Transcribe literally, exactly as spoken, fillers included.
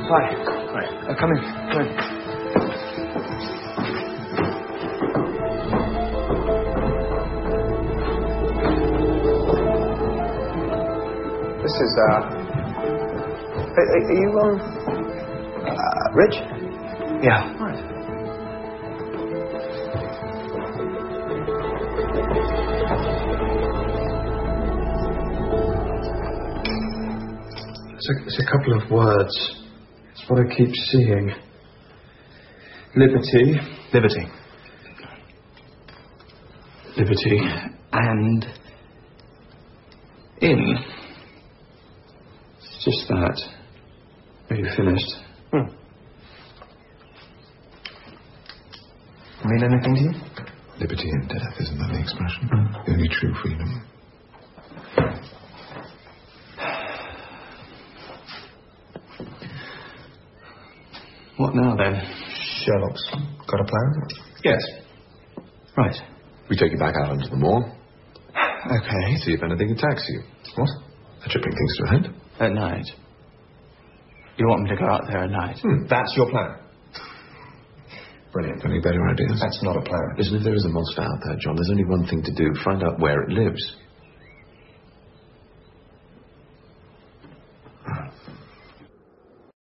Hi. Hi. Uh, come in. Come in. This is, uh... Are, are you, um... Uh, Rich? Yeah. Right. It's a, it's a couple of words. It's what I keep seeing. Liberty. Liberty. Liberty. And... in. It's just that. Are you finished? Hmm. Mean anything to you? Liberty and death, isn't that the expression? Mm. The only true freedom. What now, then? Sherlock's got a plan? Yes. Right. We take you back out onto the moor. Okay. See if anything attacks you. What? That should bring things to a head. At night. You want me to go out there at night? Hmm. That's your plan. Brilliant. Any better ideas? That's not a plan. Listen, if there is a monster out there, John, there's only one thing to do. Find out where it lives.